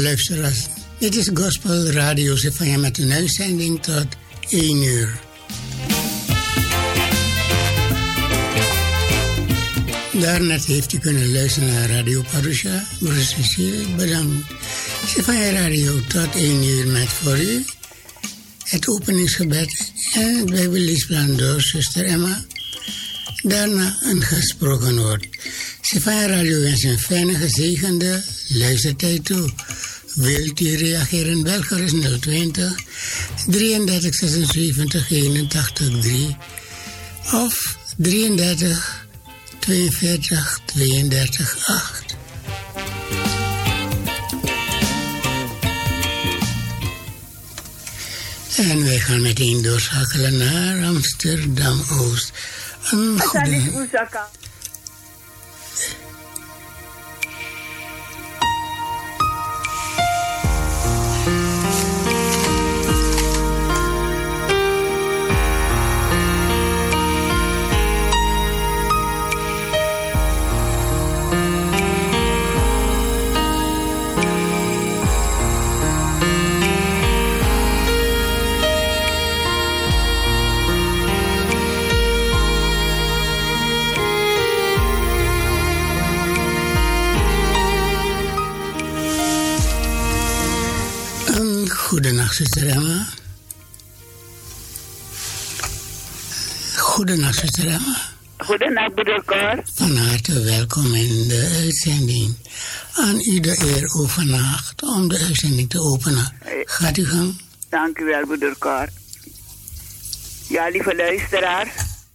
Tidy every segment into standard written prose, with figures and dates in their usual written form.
luisteraars. Dit is Gospel Radio Zephania met een uitzending tot 1 uur. Daarnet heeft u kunnen luisteren naar Radio Parusha. Broeder Cecile, bedankt. Zephania Radio tot 1 uur met voor u het openingsgebed en het Bijbelleesplan door zuster Emma. Daarna een gesproken woord. Zephania Radio wens een fijne, gezegende luistertijd toe. Wilt u reageren? Bel gerust 020 33 76 81 3 of 33 42 32 8. En wij gaan meteen doorschakelen naar Amsterdam-Oost. Een goede... Goedenacht, zuster Emma. Goedenacht, zuster Emma. Goedenacht, broeder Cor. Van harte welkom in de uitzending. Aan u de eer overnacht om de uitzending te openen. Gaat u gang. Dank u wel, broeder Cor. Ja, lieve luisteraars.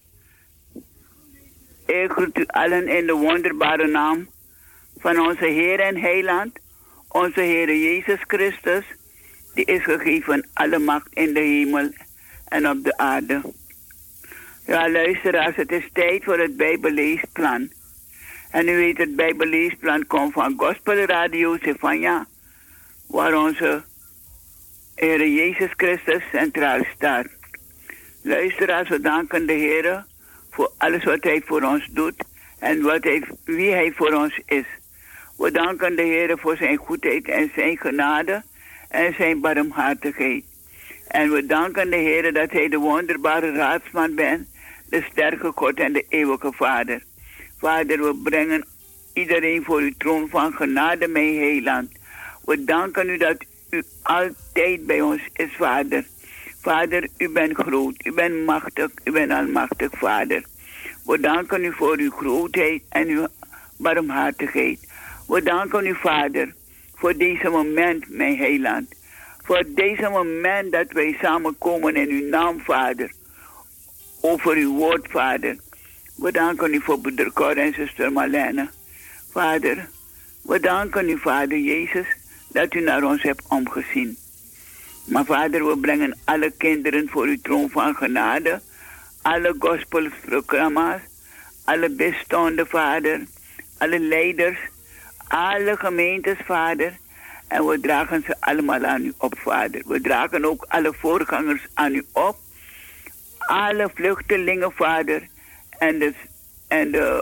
Ik groet u allen in de wonderbare naam van onze Heer en Heiland, onze Heer Jezus Christus, die is gegeven alle macht in de hemel en op de aarde. Ja, luisteraars, het is tijd voor het Bijbelleesplan. En u weet, het Bijbelleesplan komt van Gospel Radio Zephania, waar onze Heer Jezus Christus centraal staat. Luisteraars, we danken de Heer voor alles wat Hij voor ons doet en wie Hij voor ons is. We danken de Heer voor zijn goedheid en zijn genade en zijn barmhartigheid. En we danken de Heer dat Hij de wonderbare raadsman bent, de sterke God en de eeuwige Vader. Vader, we brengen iedereen voor uw troon van genade, mijn heiland. We danken u dat u altijd bij ons is, Vader. Vader, u bent groot, u bent machtig, u bent almachtig, Vader. We danken u voor uw grootheid en uw barmhartigheid. We danken u, Vader, voor deze moment, mijn heiland. Voor deze moment dat wij samenkomen in uw naam, Vader. Over uw woord, Vader. We danken u voor broeder Cor en zuster Marlene. Vader, we danken u, Vader Jezus, dat u naar ons hebt omgezien. Maar Vader, we brengen alle kinderen voor uw troon van genade. Alle gospelprogramma's. Alle bestonden, Vader. Alle leiders. Alle gemeentes, Vader. En we dragen ze allemaal aan u op, Vader. We dragen ook alle voorgangers aan u op. Alle vluchtelingen, Vader. En de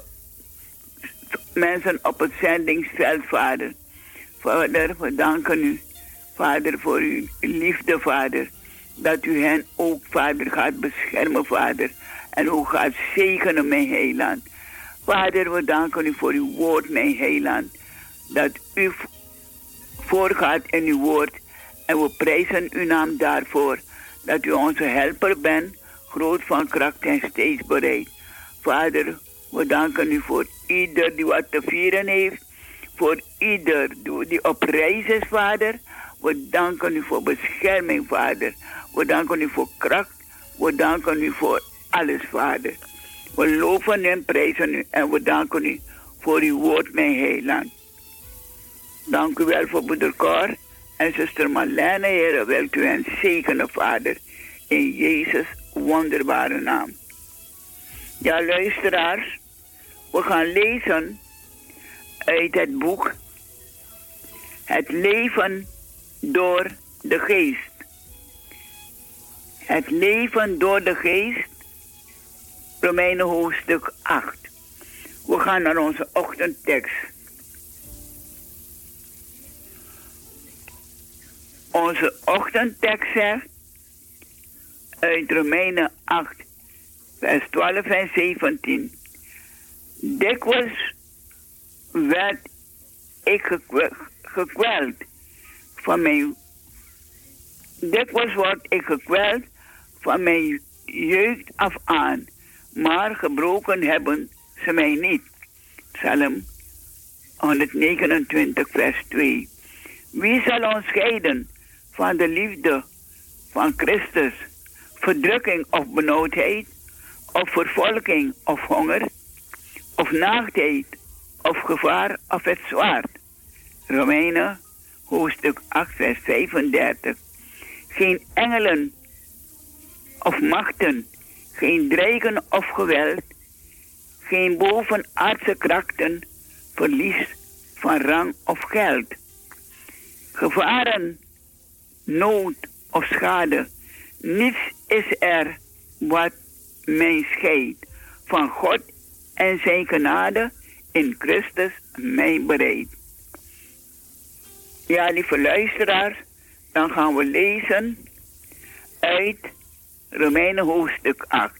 mensen op het zendingsveld, Vader. Vader, we danken u, Vader, voor uw liefde, Vader. Dat u hen ook, Vader, gaat beschermen, Vader. En ook gaat zegenen, mijn heiland. Vader, we danken u voor uw woord, mijn heiland. Dat u voorgaat in uw woord. En we prijzen uw naam daarvoor. Dat u onze helper bent, groot van kracht en steeds bereid. Vader, we danken u voor ieder die wat te vieren heeft. Voor ieder die op reis is, Vader. We danken u voor bescherming, Vader. We danken u voor kracht. We danken u voor alles, Vader. We loven en prijzen u en we danken u voor uw woord, mijn heiland. Dank u wel voor broeder Cor en zuster Marlene, Heer. Wilt u hen zegenen, Vader. In Jezus' wonderbare naam. Ja, luisteraars. We gaan lezen uit het boek Het leven door de geest. Het leven door de geest. Romeinen hoofdstuk 8. We gaan naar onze ochtendtekst. Onze ochtendtekst zegt uit Romeinen 8, vers 12 en 17. Dikwijls werd ik gekweld van mijn... Dikwijls word ik gekweld van mijn jeugd af aan, maar gebroken hebben ze mij niet. Psalm 129, vers 2. Wie zal ons scheiden van de liefde van Christus? Verdrukking of benauwdheid, of vervolging of honger, of naaktheid, of gevaar of het zwaard. Romeinen, hoofdstuk 8, vers 35. Geen engelen of machten, geen dreigen of geweld, geen bovenaardse krachten, verlies van rang of geld. Gevaren, nood of schade, niets is er wat mij scheidt van God en zijn genade in Christus mij bereid. Ja, lieve luisteraars, dan gaan we lezen uit Romeinen hoofdstuk 8.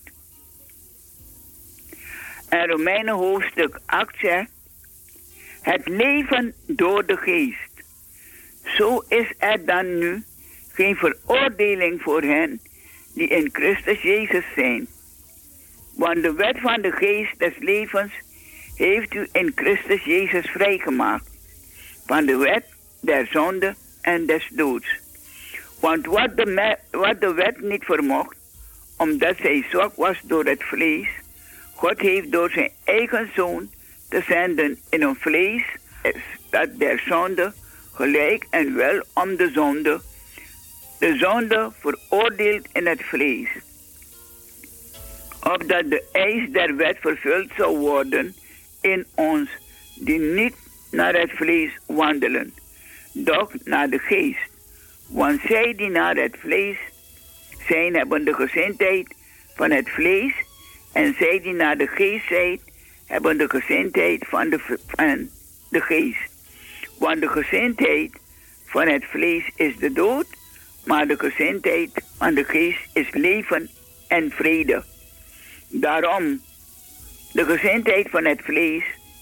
En Romeinen hoofdstuk 8 zegt: het leven door de geest. Zo is er dan nu geen veroordeling voor hen die in Christus Jezus zijn. Want de wet van de geest des levens heeft u in Christus Jezus vrijgemaakt van de wet der zonde en des doods. Want wat de wet niet vermocht, omdat zij zwak was door het vlees, God heeft door zijn eigen zoon te zenden in een vlees dat der zonde gelijk en wel om de zonde veroordeeld in het vlees, opdat de eis der wet vervuld zou worden in ons, die niet naar het vlees wandelen, doch naar de geest. Want zij die naar het vlees zijn, hebben de gezindheid van het vlees, en zij die naar de geest zijn, hebben de gezindheid van de geest. Want de gezindheid van het vlees is de dood, maar de gezindheid van de geest is leven en vrede. Daarom, de gezindheid van het vlees,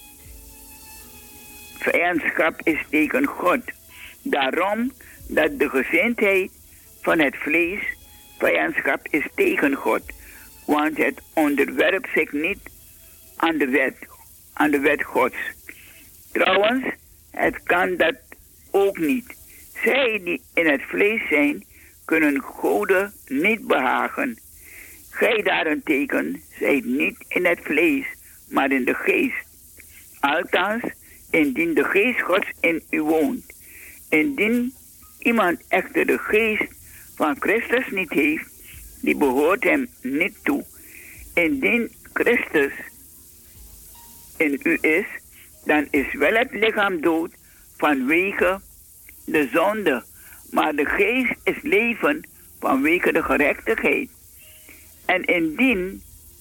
vijandschap is tegen God. Daarom dat de gezindheid van het vlees vijandschap is tegen God. Want het onderwerpt zich niet aan de wet Gods. Trouwens, het kan dat ook niet. Zij die in het vlees zijn, kunnen God niet behagen. Gij daarentegen zijt niet in het vlees, maar in de geest. Althans, indien de geest Gods in u woont. Indien iemand echter de geest van Christus niet heeft, die behoort hem niet toe. Indien Christus in u is, dan is wel het lichaam dood vanwege de zonde, maar de geest is leven vanwege de gerechtigheid. En indien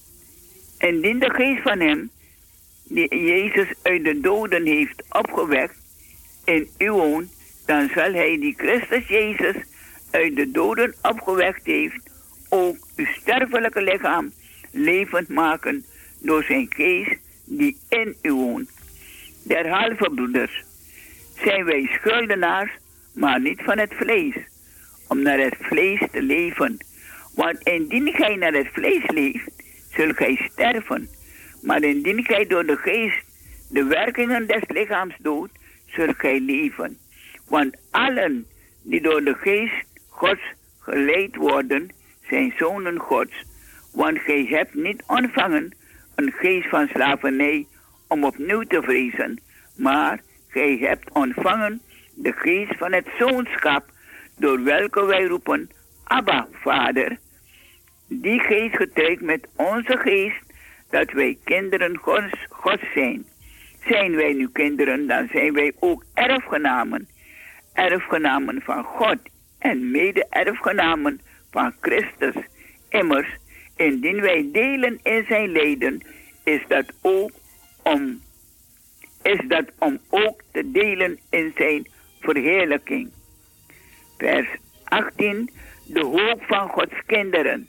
de geest van hem, die Jezus uit de doden heeft opgewekt, in u woont, dan zal hij die Christus Jezus uit de doden opgewekt heeft, ook uw sterfelijke lichaam levend maken door zijn geest die in u woont. Derhalve, broeders, zijn wij schuldenaars, maar niet van het vlees, om naar het vlees te leven. Want indien gij naar het vlees leeft, zult gij sterven. Maar indien gij door de geest de werkingen des lichaams doodt, zult gij leven. Want allen die door de geest Gods geleid worden, zijn zonen Gods. Want gij hebt niet ontvangen een geest van slavernij om opnieuw te vrezen, maar gij hebt ontvangen de geest van het zoonschap, door welke wij roepen, Abba, Vader. Die geest getuigt met onze geest dat wij kinderen Gods zijn. Zijn wij nu kinderen, dan zijn wij ook erfgenamen. Erfgenamen van God en mede-erfgenamen van Christus. Immers, indien wij delen in zijn lijden, is dat om ook te delen in zijn verheerlijking. Vers 18. De hoop van Gods kinderen.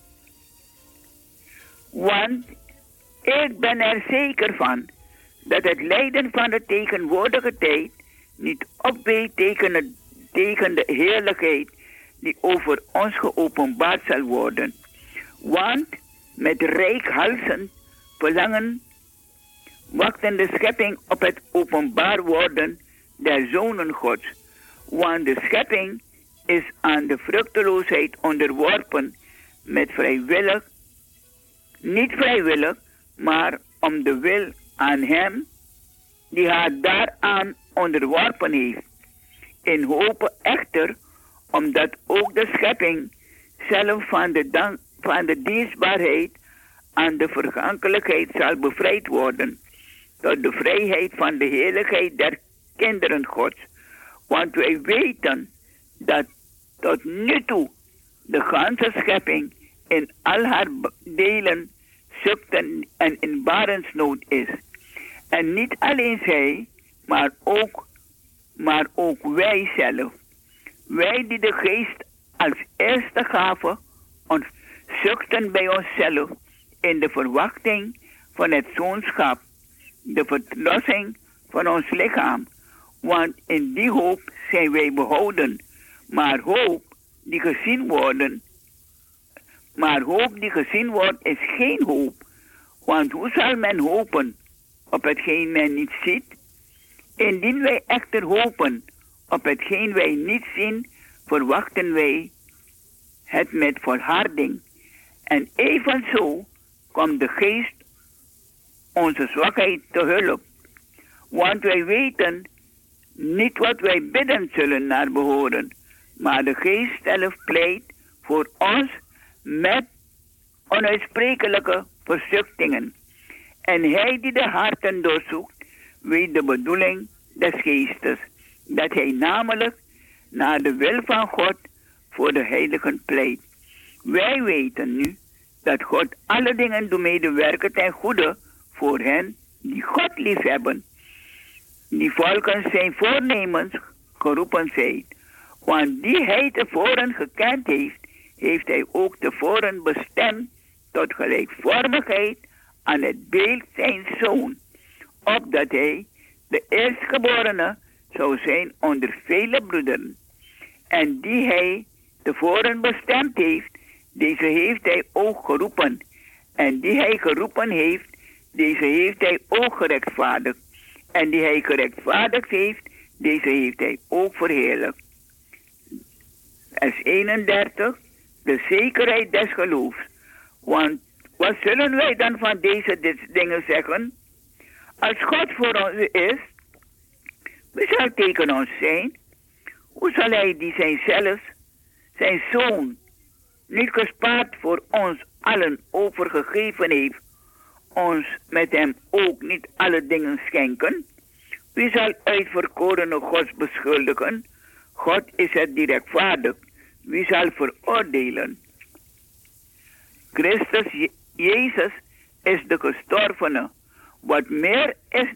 Want ik ben er zeker van dat het lijden van de tegenwoordige tijd niet opweegt tegen de heerlijkheid die over ons geopenbaard zal worden. Want met reikhalzend verlangen wachten de schepping op het openbaar worden der zonen Gods. Want de schepping is aan de vruchteloosheid onderworpen met niet vrijwillig, maar om de wil aan hem die haar daaraan onderworpen heeft. In hope echter, omdat ook de schepping zelf van de dienstbaarheid aan de vergankelijkheid zal bevrijd worden, tot de vrijheid van de heerlijkheid der kinderen Gods. Want wij weten dat tot nu toe de ganse schepping in al haar delen zuchten en in barensnood is. En niet alleen zij, maar ook wij zelf. Wij die de geest als eerste gaven, ons zuchten bij onszelf in de verwachting van het zoonschap, de verlossing van ons lichaam. Want in die hoop zijn wij behouden. Maar hoop die gezien wordt is geen hoop. Want hoe zal men hopen op hetgeen men niet ziet? Indien wij echter hopen op hetgeen wij niet zien, verwachten wij het met volharding. En evenzo komt de geest onze zwakheid te hulp. Want wij weten niet wat wij bidden zullen naar behoren, maar de geest zelf pleit voor ons met onuitsprekelijke verzuchtingen. En hij die de harten doorzoekt, weet de bedoeling des geestes, dat hij namelijk naar de wil van God voor de heiligen pleit. Wij weten nu dat God alle dingen doet medewerken ten goede voor hen die God liefhebben, die volgens zijn voornemens geroepen zijn. Want die hij tevoren gekend heeft, heeft hij ook tevoren bestemd tot gelijkvormigheid aan het beeld zijn zoon, opdat hij de eerstgeborene zou zijn onder vele broederen. En die hij tevoren bestemd heeft, deze heeft hij ook geroepen. En die hij geroepen heeft, deze heeft hij ook gerechtvaardigd. En die hij gerechtvaardigd heeft, deze heeft hij ook verheerlijkt. Vers 31, de zekerheid des geloofs. Want wat zullen wij dan van deze dingen zeggen? Als God voor ons is, wie zal tegen ons zijn? Hoe zal hij die zijn zoon, niet gespaard voor ons allen overgegeven heeft, ons met hem ook niet alle dingen schenken? Wie zal uitverkorene Gods beschuldigen? God is het die rechtvaardigt. Wie zal veroordelen? Christus Jezus is de gestorvene. Wat meer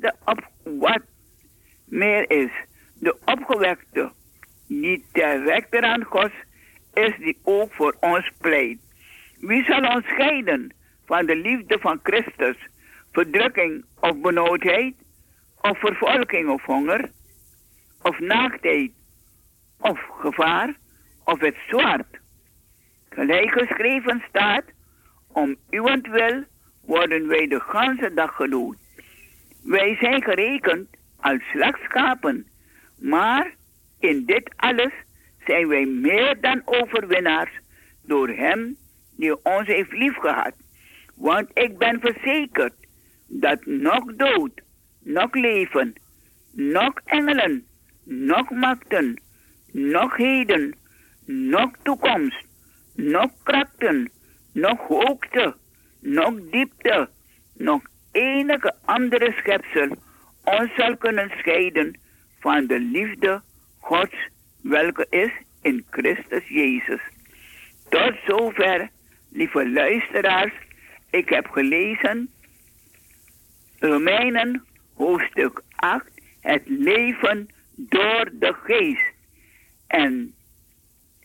is, de opgewekte, die ter rechterhand Gods is, die ook voor ons pleit. Wie zal ons scheiden van de liefde van Christus? Verdrukking of benauwdheid, of vervolging of honger, of naaktheid, of gevaar, of het zwaard. Gelijk geschreven staat, om uwentwil worden wij de ganse dag gedood. Wij zijn gerekend als slachtschapen, maar in dit alles zijn wij meer dan overwinnaars door hem die ons heeft liefgehad. Want ik ben verzekerd dat nog dood, nog leven, nog engelen, nog machten, nog heden, nog toekomst, nog krachten, nog hoogte, nog diepte, nog enige andere schepsel ons zal kunnen scheiden van de liefde Gods, welke is in Christus Jezus. Tot zover, lieve luisteraars, ik heb gelezen Romeinen hoofdstuk 8, het leven door de geest. En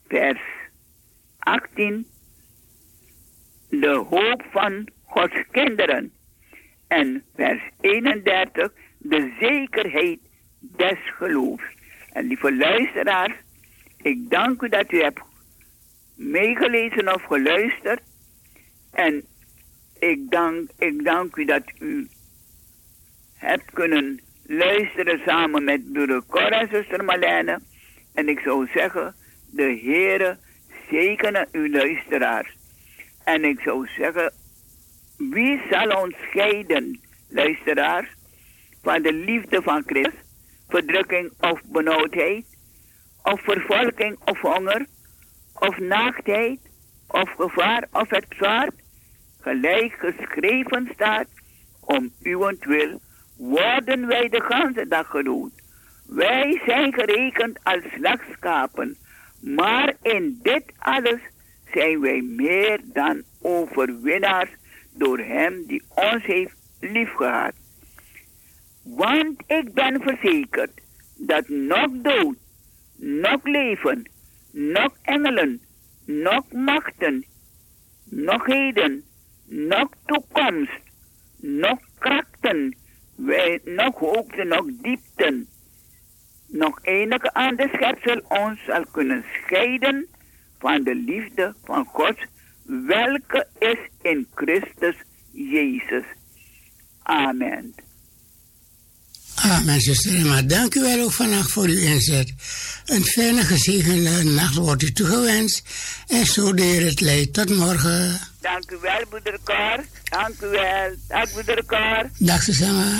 vers 18, de hoop van Gods kinderen. En vers 31, de zekerheid des geloofs. En lieve luisteraars, ik dank u dat u hebt meegelezen of geluisterd. En ik dank u dat u hebt kunnen luisteren samen met broeder Cor en zuster Marlene. En ik zou zeggen, de Heere zegene uw luisteraars. En ik zou zeggen, wie zal ons scheiden, luisteraars, van de liefde van Christus, verdrukking of benauwdheid, of vervolging of honger, of naaktheid, of gevaar of het zwaard, gelijk geschreven staat, om uwentwil worden wij de ganse dag gedood. Wij zijn gerekend als slachtschapen, maar in dit alles zijn wij meer dan overwinnaars door hem die ons heeft liefgehad. Want ik ben verzekerd dat nog dood, nog leven, nog engelen, nog machten, nog heden, nog toekomst, nog krachten, nog hoogte, nog diepten, nog enige ander schepsel ons zal kunnen scheiden van de liefde van God, welke is in Christus Jezus. Amen. Amen, zuster Emma. Dank u wel ook vannacht voor uw inzet. Een fijne, gezegende nacht wordt u toegewenst. En zo de Heer het leidt. Tot morgen. Dank u wel, broeder Cor. Dank u wel. Dag, broeder Cor. Dag, zuster Emma.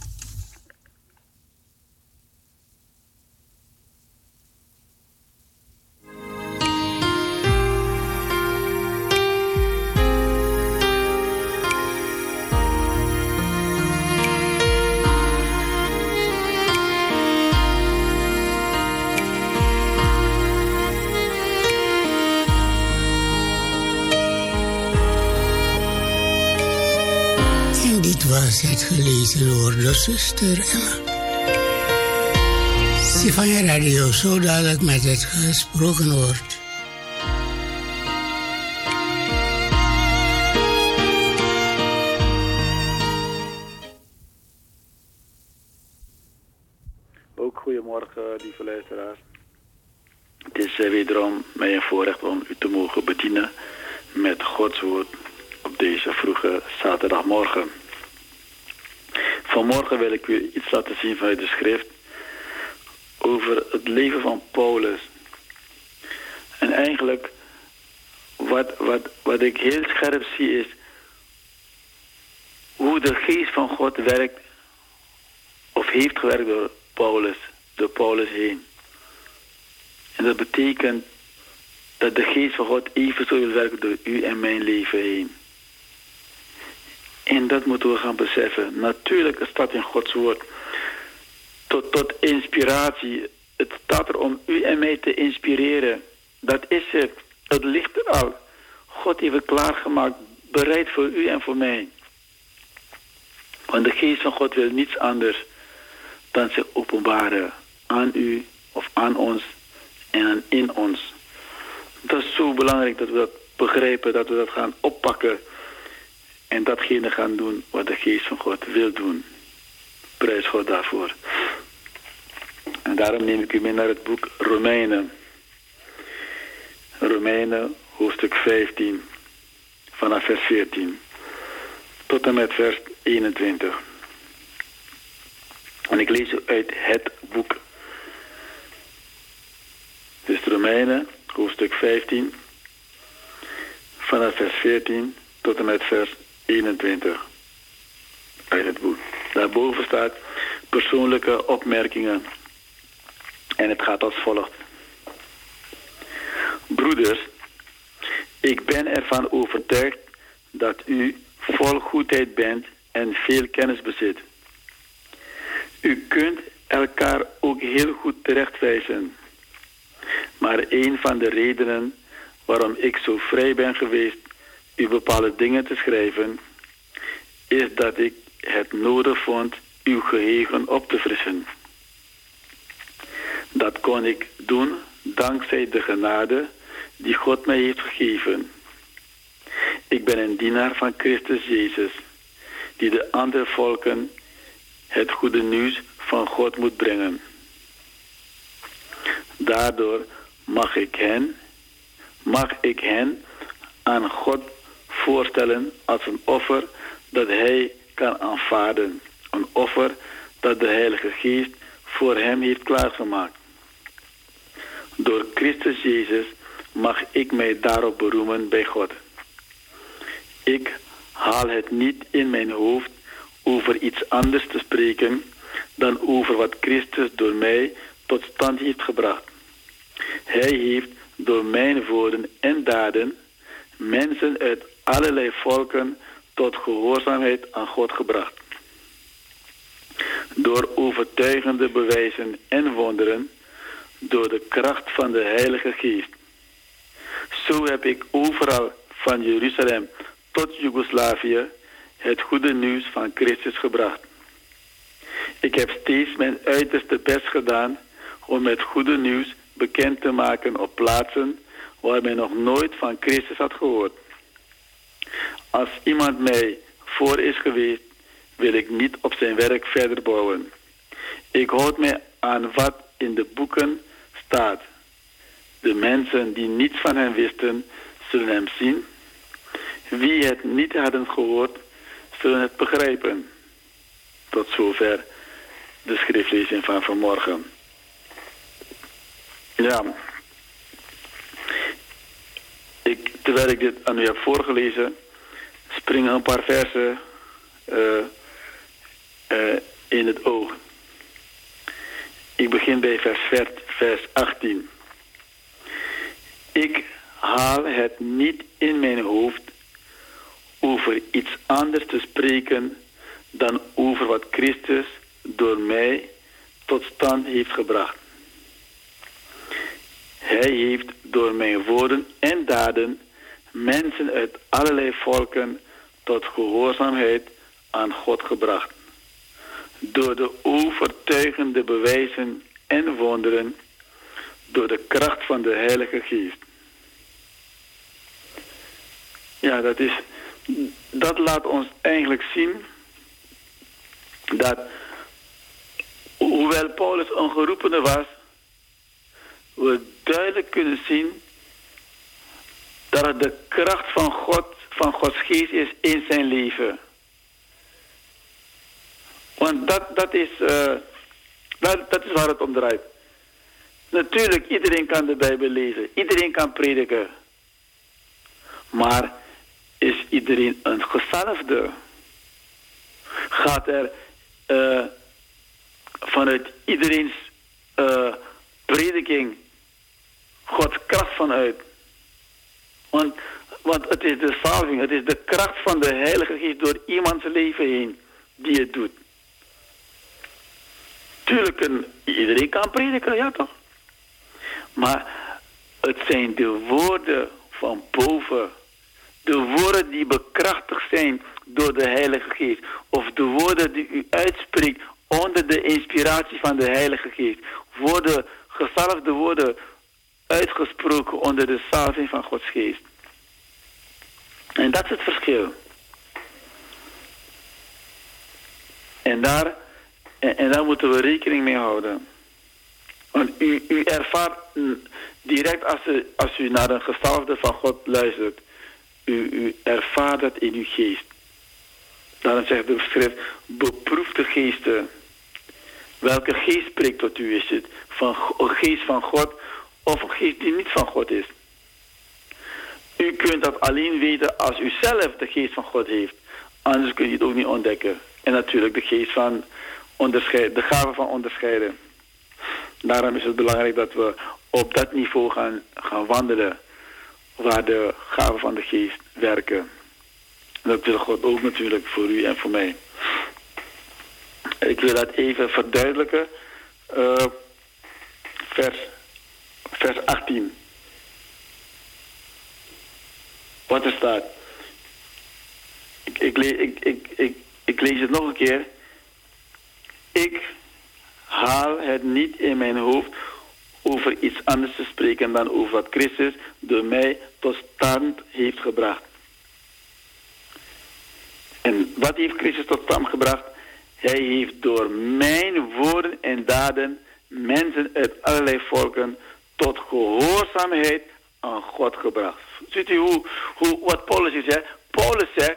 Was het gelezen door de zuster Emma. Sifanye Radio, zo dadelijk met het gesproken woord. Ook goedemorgen, lieve luisteraars. Het is wederom mij een voorrecht om u te mogen bedienen met Gods woord op deze vroege zaterdagmorgen. Vanmorgen wil ik u iets laten zien vanuit de schrift over het leven van Paulus. En eigenlijk wat ik heel scherp zie is hoe de geest van God werkt of heeft gewerkt door Paulus heen. En dat betekent dat de geest van God even zo wil werken door u en mijn leven heen. En dat moeten we gaan beseffen. Natuurlijk staat in Gods woord tot inspiratie. Het staat er om u en mij te inspireren. Dat is het. Het ligt er al. God heeft het klaargemaakt. Bereid voor u en voor mij. Want de geest van God wil niets anders dan zich openbaren aan u of aan ons en in ons. Dat is zo belangrijk dat we dat begrijpen, dat we dat gaan oppakken. En datgene gaan doen wat de geest van God wil doen. Prijs God daarvoor. En daarom neem ik u mee naar het boek Romeinen. Romeinen, hoofdstuk 15, vanaf vers 14. Tot en met vers 21. En ik lees uit het boek. Dus Romeinen, hoofdstuk 15, vanaf vers 14 tot en met vers 21 uit het boek. Daarboven staat persoonlijke opmerkingen. En het gaat als volgt. Broeders, ik ben ervan overtuigd dat u vol goedheid bent en veel kennis bezit. U kunt elkaar ook heel goed terechtwijzen. Maar een van de redenen waarom ik zo vrij ben geweest u bepaalde dingen te schrijven, is dat ik het nodig vond uw geheugen op te frissen. Dat kon ik doen dankzij de genade die God mij heeft gegeven. Ik ben een dienaar van Christus Jezus, die de andere volken het goede nieuws van God moet brengen. Daardoor mag ik hen aan God voorstellen als een offer dat Hij kan aanvaarden. Een offer dat de Heilige Geest voor hem heeft klaargemaakt. Door Christus Jezus mag ik mij daarop beroemen bij God. Ik haal het niet in mijn hoofd over iets anders te spreken dan over wat Christus door mij tot stand heeft gebracht. Hij heeft door mijn woorden en daden mensen uit allerlei volken tot gehoorzaamheid aan God gebracht. Door overtuigende bewijzen en wonderen, door de kracht van de Heilige Geest. Zo heb ik overal van Jeruzalem tot Joegoslavië het goede nieuws van Christus gebracht. Ik heb steeds mijn uiterste best gedaan om het goede nieuws bekend te maken op plaatsen waar men nog nooit van Christus had gehoord. Als iemand mij voor is geweest, wil ik niet op zijn werk verder bouwen. Ik houd mij aan wat in de boeken staat. De mensen die niets van hem wisten, zullen hem zien. Wie het niet hadden gehoord, zullen het begrijpen. Tot zover de schriftlezing van vanmorgen. Ja, terwijl ik dit aan u heb voorgelezen, springen een paar versen in het oog. Ik begin bij vers 18. Ik haal het niet in mijn hoofd over iets anders te spreken dan over wat Christus door mij tot stand heeft gebracht. Hij heeft door mijn woorden en daden mensen uit allerlei volken tot gehoorzaamheid aan God gebracht. Door de overtuigende bewijzen en wonderen, door de kracht van de Heilige Geest. Ja, dat laat ons eigenlijk zien dat, hoewel Paulus een geroepene was, we duidelijk kunnen zien dat het de kracht van Gods Geest is in zijn leven. Want dat is waar het om draait. Natuurlijk, iedereen kan de Bijbel lezen. Iedereen kan prediken. Maar is iedereen een gezalfde? Gaat er vanuit iedereen's prediking Gods kracht vanuit? Want het is de salving, het is de kracht van de Heilige Geest door iemands leven heen die het doet. Tuurlijk, iedereen kan prediken, ja toch? Maar het zijn de woorden van boven. De woorden die bekrachtigd zijn door de Heilige Geest. Of de woorden die u uitspreekt onder de inspiratie van de Heilige Geest. Gezalfde woorden uitgesproken onder de salving van Gods Geest. En dat is het verschil. En daar moeten we rekening mee houden. Want u ervaart direct als u naar een gezalfde van God luistert. U ervaart het in uw geest. Daarom zegt de schrift, beproef de geesten. Welke geest spreekt tot u? Is het een geest van God of een geest die niet van God is? U kunt dat alleen weten als u zelf de geest van God heeft. Anders kun je het ook niet ontdekken. En natuurlijk de geest van onderscheiden, de gave van onderscheiden. Daarom is het belangrijk dat we op dat niveau gaan wandelen. Waar de gaven van de geest werken. En dat wil God ook natuurlijk voor u en voor mij. Ik wil dat even verduidelijken. Vers 18. Wat er staat. Ik lees het nog een keer. Ik haal het niet in mijn hoofd over iets anders te spreken dan over wat Christus door mij tot stand heeft gebracht. En wat heeft Christus tot stand gebracht? Hij heeft door mijn woorden en daden mensen uit allerlei volken tot gehoorzaamheid aan God gebracht. Ziet u wat Paulus zegt? Paulus zegt,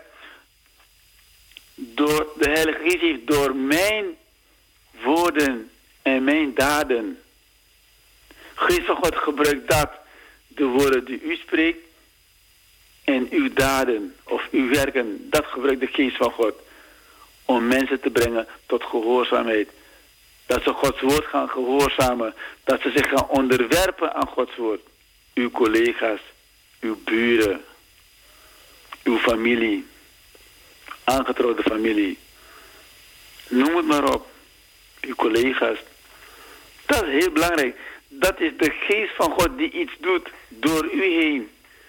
door de Heilige Geest heeft door mijn woorden en mijn daden. Geest van God gebruikt dat, de woorden die u spreekt en uw daden of uw werken, dat gebruikt de Geest van God om mensen te brengen tot gehoorzaamheid. Dat ze Gods woord gaan gehoorzamen, dat ze zich gaan onderwerpen aan Gods woord. Uw collega's, uw buren, uw familie, aangetrouwde familie. Noem het maar op. Uw collega's. Dat is heel belangrijk. Dat is de Geest van God die iets doet door u heen.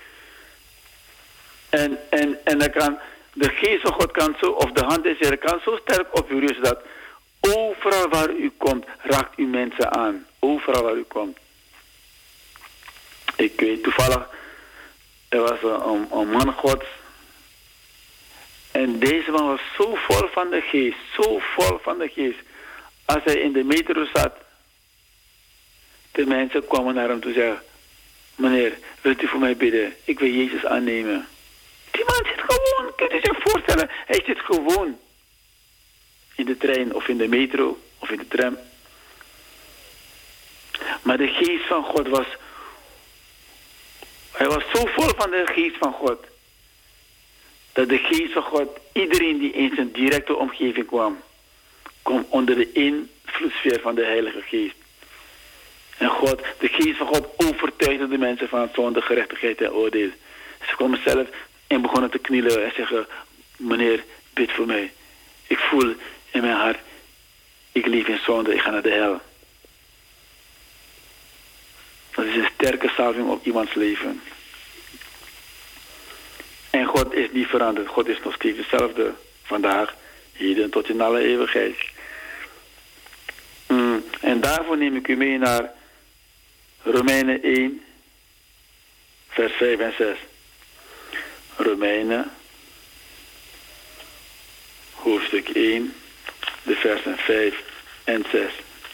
En dan kan de Geest van God kan zo, of de hand des Heeren kan zo sterk op u rusten dat overal waar u komt, raakt u mensen aan. Overal waar u komt. Ik weet toevallig, er was een man Gods. En deze man was zo vol van de Geest. Zo vol van de Geest. Als hij in de metro zat, de mensen kwamen naar hem toe zeggen: meneer, wilt u voor mij bidden? Ik wil Jezus aannemen. Die man zit gewoon, kunt u zich voorstellen, hij zit gewoon in de trein of in de metro of in de tram. Maar de Geest van God hij was zo vol van de Geest van God, dat de Geest van God, iedereen die in zijn directe omgeving kwam onder de invloedssfeer van de Heilige Geest. En God, de Geest van God overtuigde de mensen van zonde, gerechtigheid en oordeel. Ze kwamen zelf en begonnen te knielen en zeggen: meneer, bid voor mij. Ik voel in mijn hart, ik leef in zonde, ik ga naar de hel. Dat is een sterke salving op iemands leven. En God is niet veranderd. God is nog steeds hetzelfde. Vandaag, heden tot in alle eeuwigheid. En daarvoor neem ik u mee naar Romeinen 1, vers 5 en 6. Romeinen, hoofdstuk 1, de versen 5 en 6.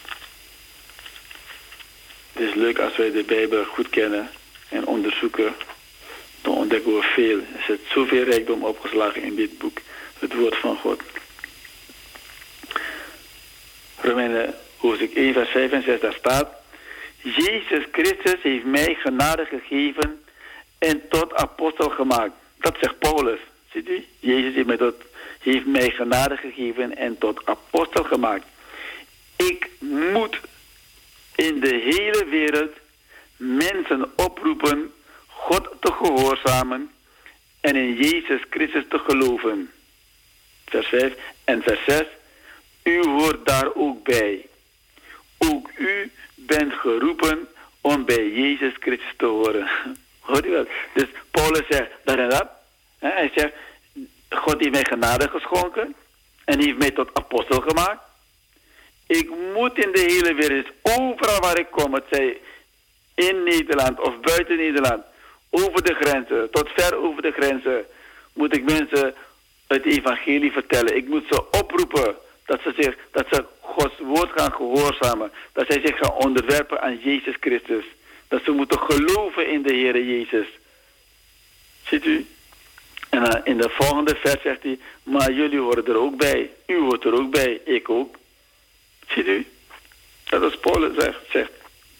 Het is leuk als wij de Bijbel goed kennen en onderzoeken. Dan ontdekken we veel. Er zit zoveel rijkdom opgeslagen in dit boek. Het woord van God. Romeinen hoofdstuk 1 vers 5 en 6, daar staat: Jezus Christus heeft mij genade gegeven en tot apostel gemaakt. Dat zegt Paulus. Ziet u? Jezus heeft mij genade gegeven en tot apostel gemaakt. Ik moet in de hele wereld mensen oproepen God te gehoorzamen en in Jezus Christus te geloven. Vers 5 en vers 6. U hoort daar ook bij. Ook u bent geroepen om bij Jezus Christus te horen. Hoort u wel? Dus Paulus zegt dat en dat. Hij zegt: God heeft mij genade geschonken en heeft mij tot apostel gemaakt. Ik moet in de hele wereld, overal waar ik kom, het zij in Nederland of buiten Nederland, over de grenzen, tot ver over de grenzen, moet ik mensen het evangelie vertellen. Ik moet ze oproepen dat ze Gods woord gaan gehoorzamen. Dat zij zich gaan onderwerpen aan Jezus Christus. Dat ze moeten geloven in de Heere Jezus. Ziet u? En in de volgende vers zegt hij: maar jullie horen er ook bij. U hoort er ook bij. Ik ook. Ziet u? Dat is Paulus zegt.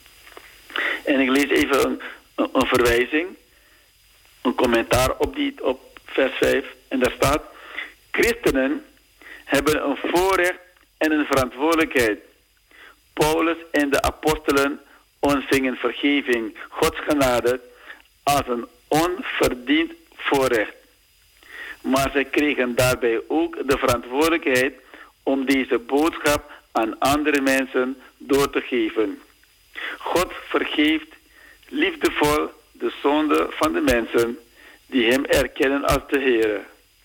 En ik lees even een verwijzing. Een commentaar op vers 5. En daar staat: Christenen hebben een voorrecht en een verantwoordelijkheid. Paulus en de apostelen ontvingen vergeving, Gods genade, als een onverdiend voorrecht. Maar zij kregen daarbij ook de verantwoordelijkheid om deze boodschap aan andere mensen door te geven. God vergeeft liefdevol de zonde van de mensen die hem erkennen als de Heere.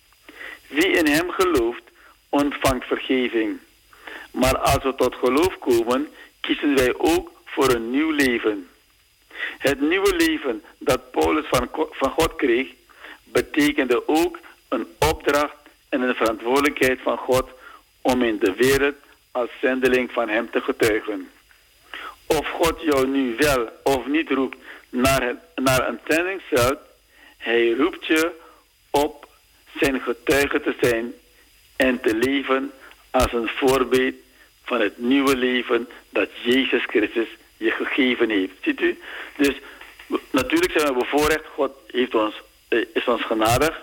Wie in hem gelooft, ontvangt vergeving. Maar als we tot geloof komen, kiezen wij ook voor een nieuw leven. Het nieuwe leven dat Paulus van God kreeg, betekende ook een opdracht en een verantwoordelijkheid van God om in de wereld als zendeling van hem te getuigen. Of God jou nu wel of niet roept naar een zendingsveld, hij roept je op zijn getuige te zijn en te leven als een voorbeeld van het nieuwe leven dat Jezus Christus je gegeven heeft. Ziet u? Dus natuurlijk zijn we bevoorrecht. God is ons genadig.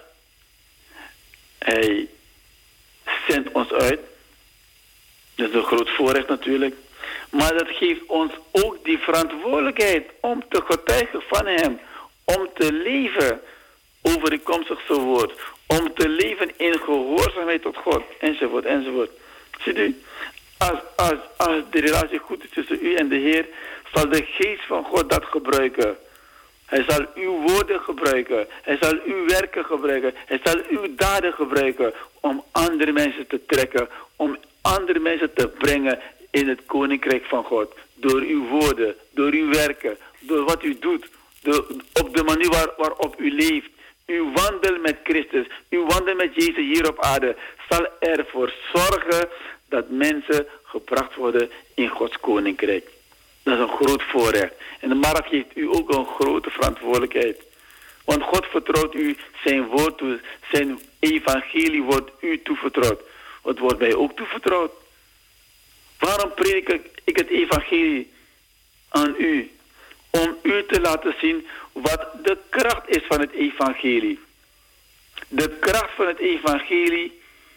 Hij zendt ons uit. Dat is een groot voorrecht natuurlijk. Maar dat geeft ons ook die verantwoordelijkheid om te getuigen van hem. Om te leven overeenkomstig zijn woord. Om te leven in gehoorzaamheid tot God. Enzovoort, enzovoort. Ziet u? Als de relatie goed is tussen u en de Heer, zal de geest van God dat gebruiken. Hij zal uw woorden gebruiken. Hij zal uw werken gebruiken. Hij zal uw daden gebruiken om andere mensen te trekken. Om andere mensen te brengen in het koninkrijk van God. Door uw woorden, door uw werken, door wat u doet. Op de manier waarop u leeft. Uw wandel met Christus, uw wandel met Jezus hier op aarde zal ervoor zorgen dat mensen gebracht worden in Gods koninkrijk. Dat is een groot voorrecht. En maar dat geeft u ook een grote verantwoordelijkheid. Want God vertrouwt u zijn woord toe. Zijn evangelie wordt u toevertrouwd. Het wordt mij ook toevertrouwd. Waarom predik ik het evangelie aan u? Om u te laten zien wat de kracht is van het evangelie. De kracht van het evangelie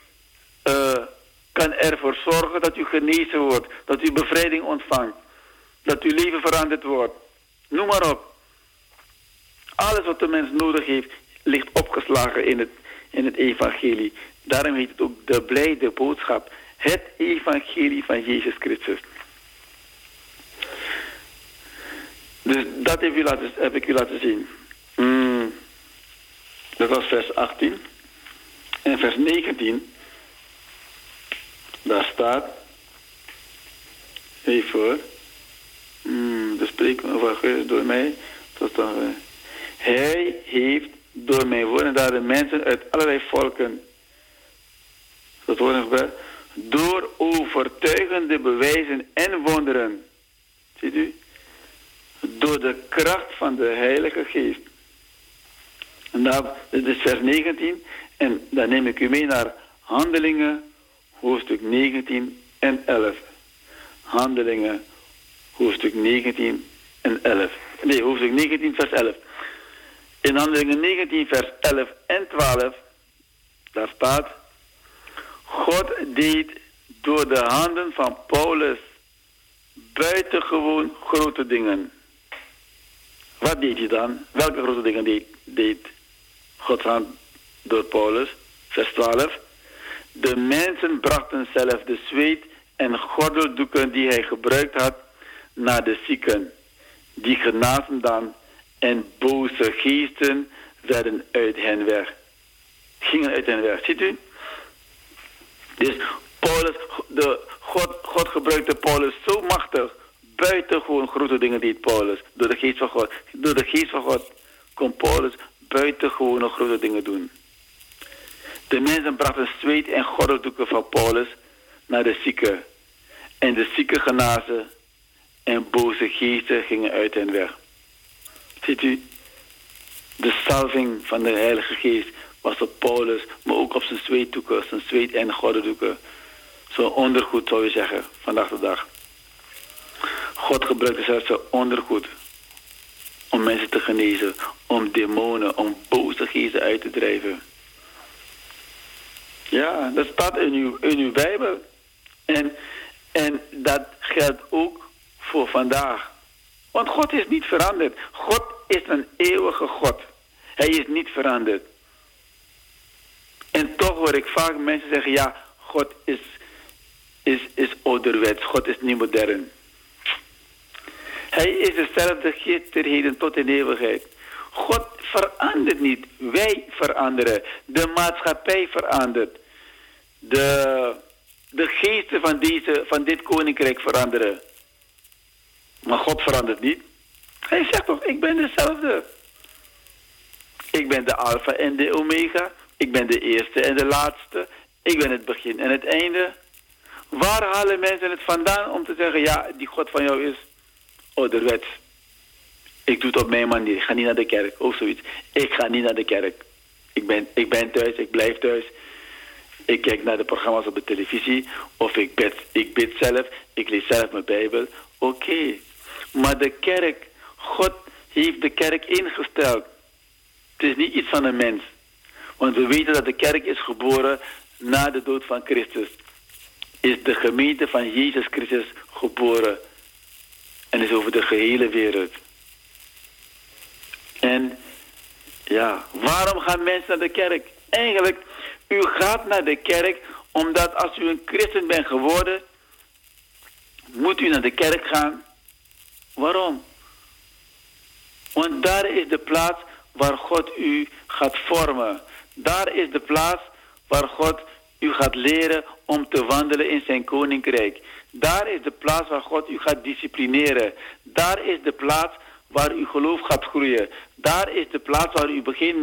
kan ervoor zorgen dat u genezen wordt. Dat u bevrijding ontvangt. Dat uw leven veranderd wordt. Noem maar op. Alles wat de mens nodig heeft, ligt opgeslagen in het evangelie. Daarom heet het ook de blijde boodschap. Het evangelie van Jezus Christus. Dus dat heb ik u laten zien. Dat was vers 18. En vers 19. Daar staat. Even hoor. De spreken over door mij. Tot dan. Hij heeft door mijn woorden daar de mensen uit allerlei volken. Dat woorden door overtuigende bewijzen en wonderen. Ziet u? Door de kracht van de Heilige Geest. En dat is vers 19. En dan neem ik u mee naar Handelingen, hoofdstuk 19 en 11. Handelingen, hoofdstuk 19 en 11. Nee, hoofdstuk 19, vers 11. In Handelingen 19, vers 11 en 12, daar staat: God deed door de handen van Paulus buitengewoon grote dingen. Wat deed hij dan? Welke grote dingen deed Gods hand door Paulus? Vers 12. De mensen brachten zelf de zweet en gordeldoeken die hij gebruikt had naar de zieken. Die genazen dan en boze geesten gingen uit hen weg. Ziet u? Dus Paulus, God gebruikte Paulus zo machtig. Buitengewoon grote dingen deed Paulus. Door de geest van God. Door de geest van God kon Paulus buitengewone grote dingen doen. De mensen brachten zweet en gordeldoeken van Paulus naar de zieken. En de zieken genazen en boze geesten gingen uit hen weg. Ziet u? De salving van de Heilige Geest was op Paulus, maar ook op zijn zweetdoeken, zijn zweet- en gordeldoeken. Zo'n ondergoed zou je zeggen, vandaag de dag. God gebruikte zelfs zijn ondergoed om mensen te genezen, om demonen, om boze geesten uit te drijven. Ja, dat staat in uw Bijbel. En dat geldt ook voor vandaag. Want God is niet veranderd. God is een eeuwige God. Hij is niet veranderd. En toch hoor ik vaak mensen zeggen, ja, God is ouderwets. God is niet modern. Hij is dezelfde gisteren tot in eeuwigheid. God verandert niet. Wij veranderen. De maatschappij verandert. De geesten van dit koninkrijk veranderen. Maar God verandert niet. Hij zegt toch, ik ben dezelfde. Ik ben de Alpha en de Omega. Ik ben de eerste en de laatste. Ik ben het begin en het einde. Waar halen mensen het vandaan om te zeggen, ja, die God van jou is ouderwets. Ik doe het op mijn manier. Ik ga niet naar de kerk. Of zoiets. Ik ga niet naar de kerk. Ik ben thuis. Ik blijf thuis. Ik kijk naar de programma's op de televisie. Of ik bid zelf. Ik lees zelf mijn Bijbel. Oké. Maar de kerk. God heeft de kerk ingesteld. Het is niet iets van een mens. Want we weten dat de kerk is geboren na de dood van Christus. Is de gemeente van Jezus Christus geboren. En is over de gehele wereld. En ja, waarom gaan mensen naar de kerk? Eigenlijk, u gaat naar de kerk omdat als u een christen bent geworden, moet u naar de kerk gaan. Waarom? Want daar is de plaats waar God u gaat vormen. Daar is de plaats waar God u gaat leren om te wandelen in zijn koninkrijk. Daar is de plaats waar God u gaat disciplineren. Daar is de plaats waar uw geloof gaat groeien. Daar is de plaats waar u begint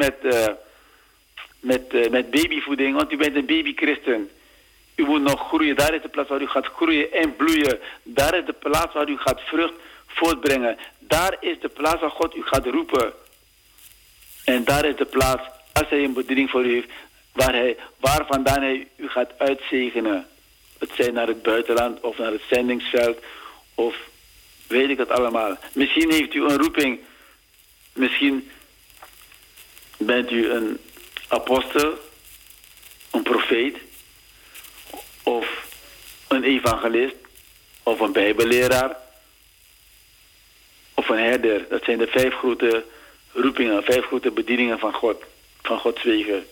met babyvoeding, want u bent een babychristen. U moet nog groeien. Daar is de plaats waar u gaat groeien en bloeien. Daar is de plaats waar u gaat vrucht voortbrengen. Daar is de plaats waar God u gaat roepen. En daar is de plaats, als hij een bediening voor u heeft, waar vandaan hij u gaat uitzegenen. Het zij naar het buitenland of naar het zendingsveld of weet ik het allemaal. Misschien heeft u een roeping. Misschien bent u een apostel, een profeet of een evangelist of een bijbelleraar of een herder. Dat zijn de 5 grote roepingen, 5 grote bedieningen van God, van Gods wegen.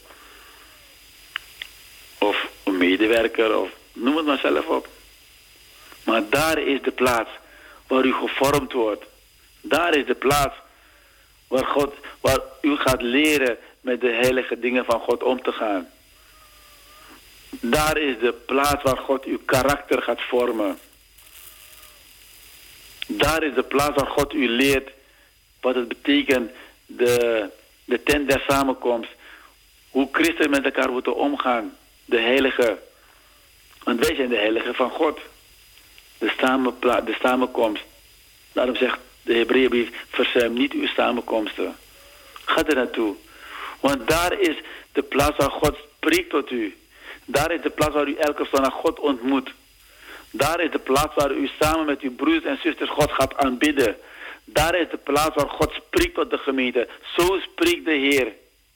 Of een medewerker, of noem het maar zelf op. Maar daar is de plaats waar u gevormd wordt. Daar is de plaats waar u gaat leren met de heilige dingen van God om te gaan. Daar is de plaats waar God uw karakter gaat vormen. Daar is de plaats waar God u leert wat het betekent, de tent der samenkomst. Hoe christenen met elkaar moeten omgaan. De heilige. Want wij zijn de heilige van God. De samenkomst. Daarom zegt de Hebreeënbrief, verzuim niet uw samenkomsten. Ga er naartoe. Want daar is de plaats waar God spreekt tot u. Daar is de plaats waar u elke zondag God ontmoet. Daar is de plaats waar u samen met uw broers en zusters God gaat aanbidden. Daar is de plaats waar God spreekt tot de gemeente. Zo spreekt de Heer.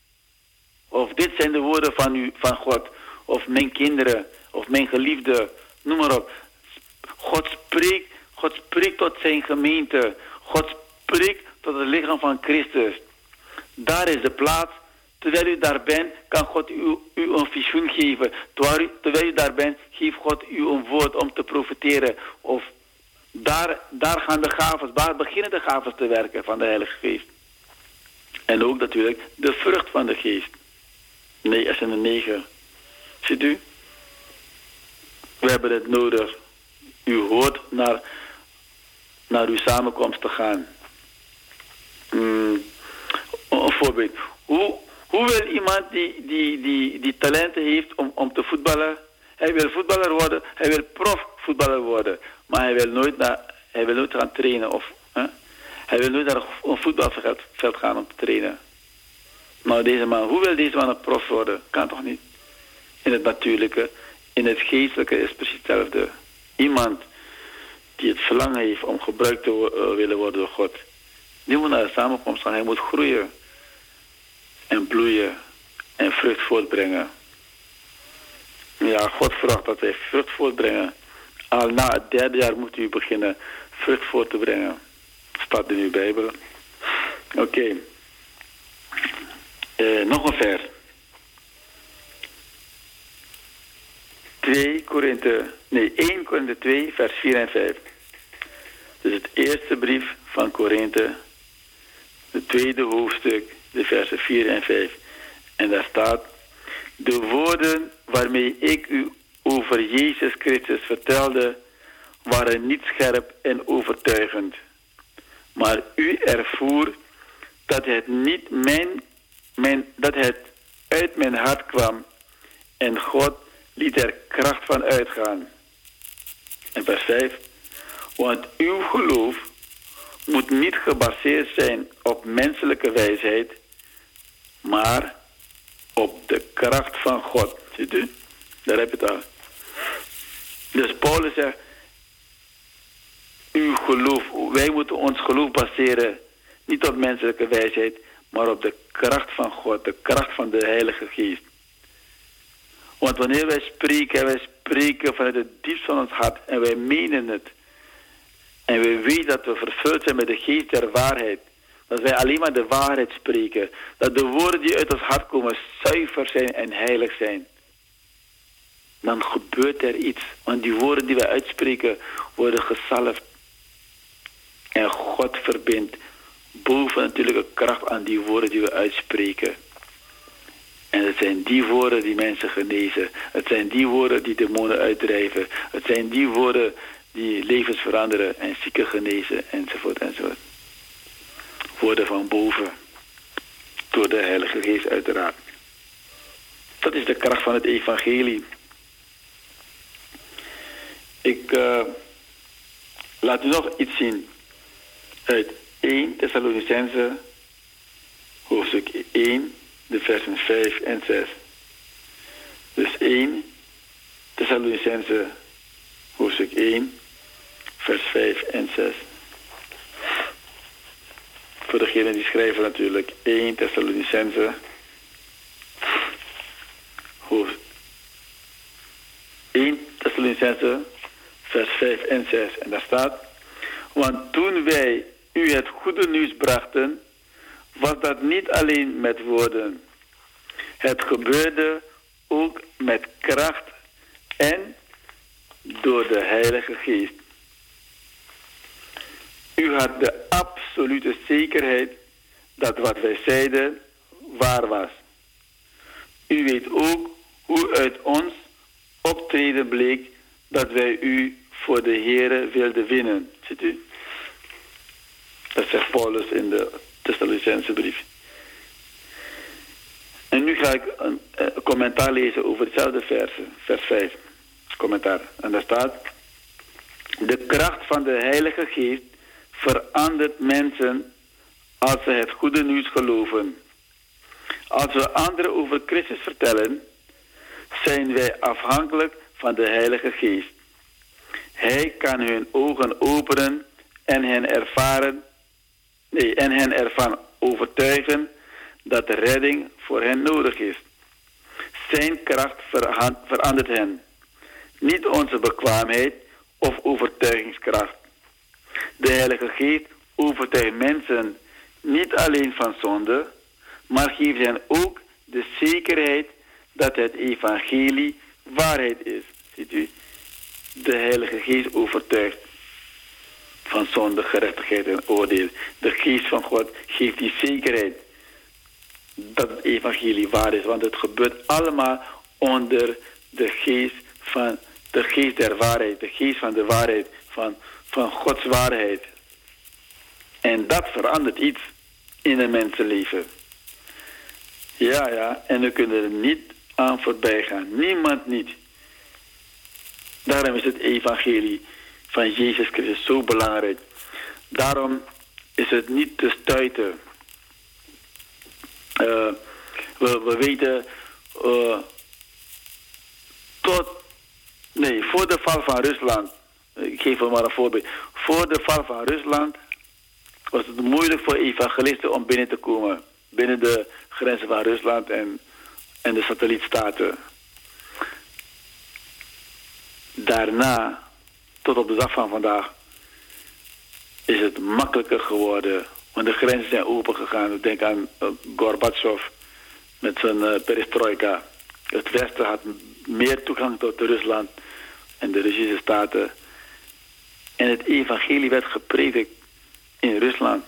Of dit zijn de woorden van u, van God. Of mijn kinderen. Of mijn geliefde. Noem maar op. God spreekt tot zijn gemeente. God spreekt tot het lichaam van Christus. Daar is de plaats. Terwijl u daar bent, kan God u een visioen geven. Terwijl u daar bent, geeft God u een woord om te profiteren. Of daar gaan de gaven, daar beginnen de gaven te werken van de Heilige Geest. En ook natuurlijk de vrucht van de Geest. Nee, er zijn er 9. Ziet u? We hebben het nodig. U hoort naar uw samenkomst te gaan. Een voorbeeld. Hoe wil iemand die talenten heeft om te voetballen? Hij wil voetballer worden, hij wil profvoetballer worden. Maar hij wil nooit gaan trainen. Hij wil nooit naar een voetbalveld gaan om te trainen. Maar hoe wil deze man een prof worden? Kan toch niet? In het natuurlijke, in het geestelijke is precies hetzelfde. Iemand die het verlangen heeft om gebruikt te willen worden door God. Die moet naar de samenkomst gaan. Hij moet groeien. En bloeien. En vrucht voortbrengen. Ja, God vraagt dat wij vrucht voortbrengen. Al na het 3e jaar moet u beginnen vrucht voort te brengen. Staat in uw Bijbel. Oké. Nog een vers. 1 Korinthe 2, vers 4 en 5. Dus het eerste brief van Korinthe, het tweede hoofdstuk, de versen 4 en 5. En daar staat: de woorden waarmee ik u over Jezus Christus vertelde, waren niet scherp en overtuigend. Maar u ervoer dat het niet dat het uit mijn hart kwam en God liet er kracht van uitgaan. En vers 5. Want uw geloof moet niet gebaseerd zijn op menselijke wijsheid, maar op de kracht van God. Ziet u? Daar heb je het al. Dus Paulus zegt, uw geloof, wij moeten ons geloof baseren niet op menselijke wijsheid, maar op de kracht van God, de kracht van de Heilige Geest. Want wanneer wij spreken vanuit het diepst van ons hart en wij menen het. En we weten dat we vervuld zijn met de geest der waarheid. Dat wij alleen maar de waarheid spreken. Dat de woorden die uit ons hart komen zuiver zijn en heilig zijn. Dan gebeurt er iets. Want die woorden die wij uitspreken worden gezalfd. En God verbindt bovennatuurlijke kracht aan die woorden die we uitspreken. En het zijn die woorden die mensen genezen. Het zijn die woorden die demonen uitdrijven. Het zijn die woorden die levens veranderen en zieken genezen, enzovoort, enzovoort. Woorden van boven. Door de Heilige Geest uiteraard. Dat is de kracht van het evangelie. Ik laat u nog iets zien uit 1 Thessalonicenzen, hoofdstuk 1, de versen 5 en 6. Dus 1 Thessalonicenzen, hoofdstuk 1, vers 5 en 6. Voor degenen die schrijven natuurlijk 1 Thessalonicenzen, hoofdstuk 1 Thessalonicenzen, vers 5 en 6. En daar staat, want toen wij u het goede nieuws brachten, was dat niet alleen met woorden. Het gebeurde ook met kracht en door de Heilige Geest. U had de absolute zekerheid dat wat wij zeiden waar was. U weet ook hoe uit ons optreden bleek dat wij u voor de Here wilden winnen. Ziet u? Dat zegt Paulus in de Thessalonicense brief. En nu ga ik een commentaar lezen over hetzelfde vers 5. Commentaar. En daar staat, de kracht van de Heilige Geest verandert mensen als ze het goede nieuws geloven. Als we anderen over Christus vertellen, zijn wij afhankelijk van de Heilige Geest. Hij kan hun ogen openen en hen ervan overtuigen dat de redding voor hen nodig is. Zijn kracht verandert hen. Niet onze bekwaamheid of overtuigingskracht. De Heilige Geest overtuigt mensen niet alleen van zonde, maar geeft hen ook de zekerheid dat het evangelie waarheid is. Ziet u? De Heilige Geest overtuigt van zonde, gerechtigheid en oordeel. De Geest van God geeft die zekerheid dat het evangelie waar is. Want het gebeurt allemaal onder de geest der waarheid. De geest van de waarheid, van Gods waarheid. En dat verandert iets in een mensenleven. Ja, en we kunnen er niet aan voorbij gaan. Niemand niet. Daarom is het evangelie van Jezus Christus zo belangrijk. Daarom is het niet te stuiten. We weten voor de val van Rusland, ik geef er maar een voorbeeld. Voor de val van Rusland was het moeilijk voor evangelisten om binnen te komen. Binnen de grenzen van Rusland en de satellietstaten. Daarna, tot op de dag van vandaag, is het makkelijker geworden. Want de grenzen zijn opengegaan. Denk aan Gorbachev met zijn perestroika. Het Westen had meer toegang tot Rusland en de Russische staten. En het evangelie werd gepredikt in Rusland.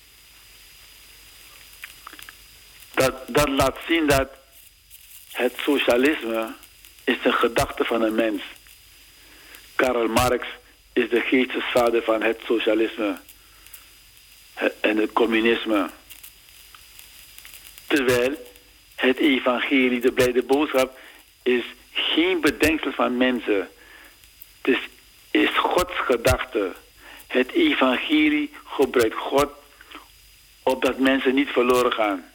Dat laat zien dat het socialisme is de gedachte van een mens. Karl Marx is de geestesvader van het socialisme. en het communisme. Terwijl het evangelie, de blijde boodschap, is geen bedenksel van mensen. Het is Gods gedachte. Het evangelie gebruikt God opdat mensen niet verloren gaan.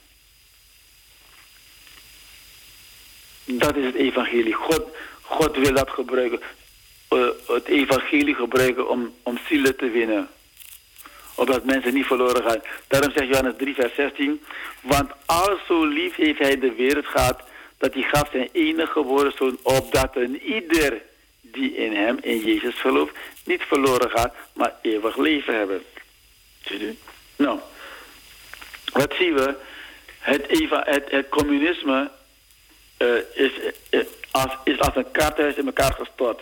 Dat is het evangelie. God wil dat gebruiken. Het evangelie gebruiken om zielen te winnen. Opdat mensen niet verloren gaan. Daarom zegt Johannes 3 vers 16. Want al zo lief heeft hij de wereld gehad, dat hij gaf zijn enige geboren zoon, opdat een ieder die in hem, in Jezus gelooft, niet verloren gaat, maar eeuwig leven hebben. Ziet u? Nou, wat zien we? Het communisme is als een kaartenhuis in elkaar gestort.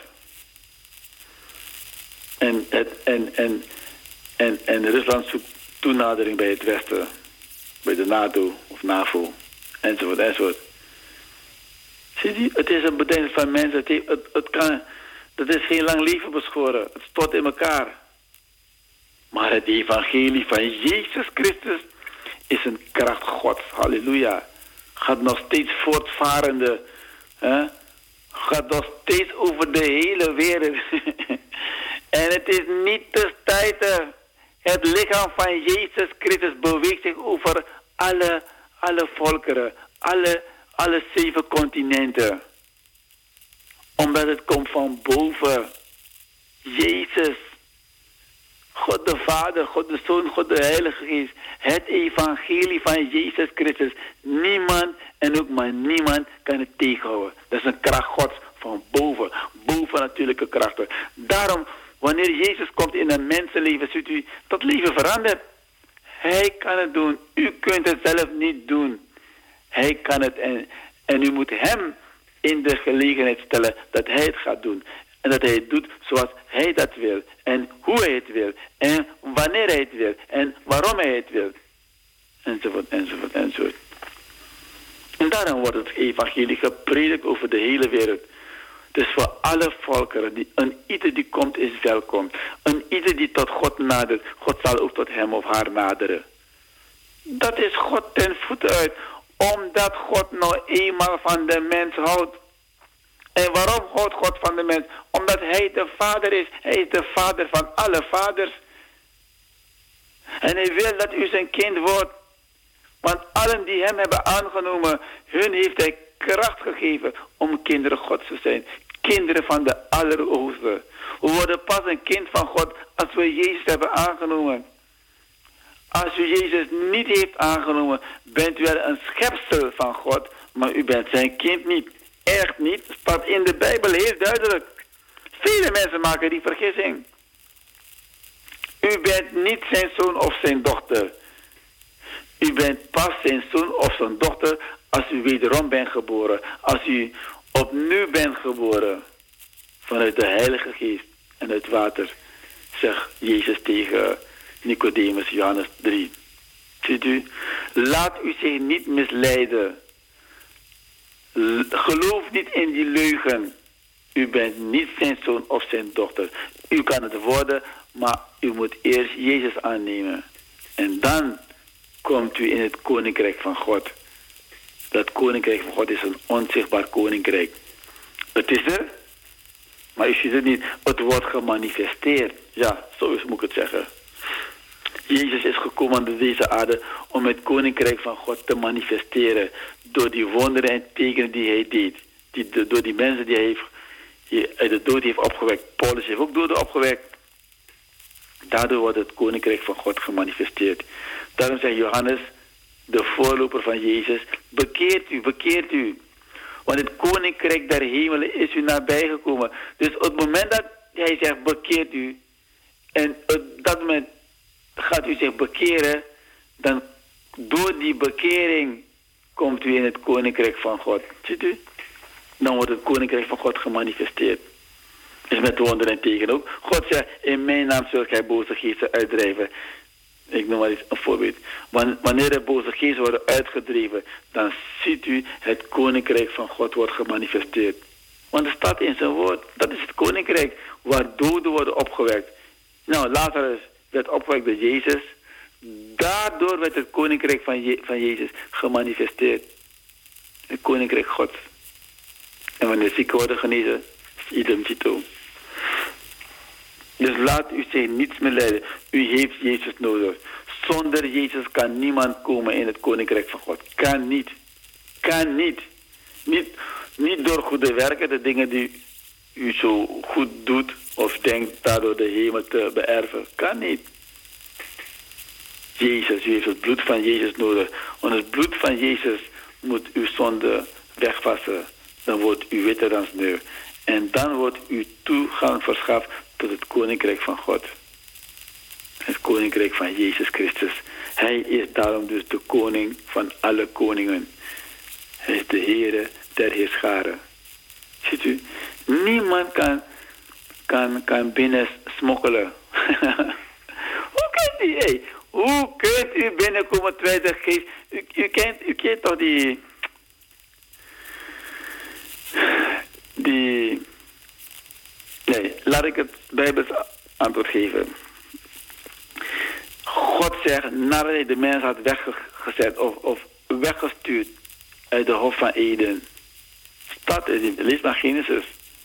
En Rusland zoekt toenadering bij het Westen, bij de NATO of NAVO, enzovoort, enzovoort. Ziet u? Het is een bedenking van mensen. Dat is geen lang leven beschoren. Het stort in elkaar. Maar het evangelie van Jezus Christus is een kracht Gods. Halleluja. Gaat nog steeds voortvarende. Gaat nog steeds over de hele wereld. En het is niet te stijten. Het lichaam van Jezus Christus beweegt zich over alle volkeren. Alle 7 continenten. Omdat het komt van boven. Jezus. God de Vader, God de Zoon, God de Heilige Geest. Het evangelie van Jezus Christus. Niemand en ook maar niemand kan het tegenhouden. Dat is een kracht Gods van boven. Bovennatuurlijke krachten. Daarom, wanneer Jezus komt in een mensenleven, ziet u dat leven verandert. Hij kan het doen. U kunt het zelf niet doen. Hij kan het en u moet hem in de gelegenheid stellen dat hij het gaat doen. En dat hij het doet zoals hij dat wil. En hoe hij het wil. En wanneer hij het wil. En waarom hij het wil. Enzovoort, enzovoort, enzovoort. En daarom wordt het evangelie gepredikt over de hele wereld. Dus voor alle volkeren, een ieder die komt is welkom. Een ieder die tot God nadert, God zal ook tot hem of haar naderen. Dat is God ten voeten uit. Omdat God nou eenmaal van de mens houdt. En waarom houdt God van de mens? Omdat hij de Vader is. Hij is de Vader van alle vaders. En hij wil dat u zijn kind wordt. Want allen die hem hebben aangenomen, hun heeft hij kracht gegeven om kinderen Gods te zijn. Kinderen van de Allerhoogste. We worden pas een kind van God als we Jezus hebben aangenomen. Als u Jezus niet heeft aangenomen, bent u wel een schepsel van God, maar u bent zijn kind niet. Echt niet. Staat in de Bijbel heel duidelijk. Vele mensen maken die vergissing. U bent niet zijn zoon of zijn dochter. U bent pas zijn zoon of zijn dochter als u wederom bent geboren. Als u opnieuw bent geboren vanuit de Heilige Geest en het water, zegt Jezus tegen Nicodemus, Johannes 3. Ziet u? Laat u zich niet misleiden. Geloof niet in die leugen. U bent niet zijn zoon of zijn dochter. U kan het worden, maar u moet eerst Jezus aannemen. En dan komt u in het koninkrijk van God. Dat koninkrijk van God is een onzichtbaar koninkrijk. Het is er, maar u ziet het niet. Het wordt gemanifesteerd. Ja, zo moet ik het zeggen. Jezus is gekomen naar deze aarde om het koninkrijk van God te manifesteren. Door die wonderen en tekenen die hij deed. Door die mensen die hij uit de dood heeft opgewekt. Paulus heeft ook doden opgewekt. Daardoor wordt het koninkrijk van God gemanifesteerd. Daarom zegt Johannes, de voorloper van Jezus, bekeert u. Want het koninkrijk der hemelen is u nabijgekomen. Dus op het moment dat hij zegt, bekeert u, en op dat moment gaat u zich bekeren, dan door die bekering komt u in het koninkrijk van God. Ziet u? Dan wordt het koninkrijk van God gemanifesteerd. Is met wonderen en tekenen ook. God zegt, in mijn naam zult gij boze geesten uitdrijven. Ik noem maar eens een voorbeeld. Wanneer de boze geesten worden uitgedreven, dan ziet u het koninkrijk van God wordt gemanifesteerd. Want er staat in zijn woord, dat is het koninkrijk waar doden worden opgewekt. Nou, Lazarus werd opgewekt door Jezus. Daardoor werd het koninkrijk van Jezus gemanifesteerd. Het koninkrijk Gods. En wanneer zieken worden genezen, is idem dito. Dus laat u zich niets meer leiden. U heeft Jezus nodig. Zonder Jezus kan niemand komen in het koninkrijk van God. Kan niet. Kan niet. Niet door goede werken, de dingen die u zo goed doet of denkt daardoor de hemel te beërven. Kan niet. Jezus, u heeft het bloed van Jezus nodig. Want het bloed van Jezus moet uw zonde wegwassen. Dan wordt u witter dan sneeuw. En dan wordt u toegang verschaft tot het koninkrijk van God. Het koninkrijk van Jezus Christus. Hij is daarom dus de koning van alle koningen. Hij is de Heere der heerscharen. Ziet u? Niemand kan binnen smokkelen. Hoe kunt u, hoe kunt u binnenkomen terwijl de geest... U kent toch die... Nee, laat ik het Bijbels antwoord geven. God zegt, nadat hij de mens had weggezet of weggestuurd uit de Hof van Eden. Lees maar Genesis.